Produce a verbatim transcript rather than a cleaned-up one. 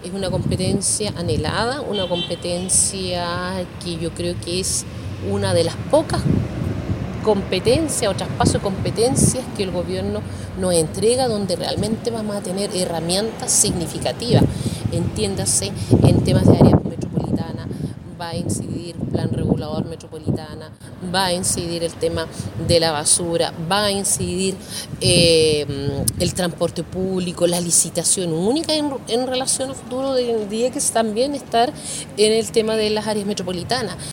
Es una competencia anhelada, una competencia que yo creo que es una de las pocas competencias o traspaso de competencias que el gobierno nos entrega, donde realmente vamos a tener herramientas significativas. Entiéndase, en temas de área metropolitana va a incidir plan regulador metropolitana, va a incidir el tema de la basura, va a incidir eh, el transporte público, la licitación única en, en relación al futuro de, de que también estar en el tema de las áreas metropolitanas.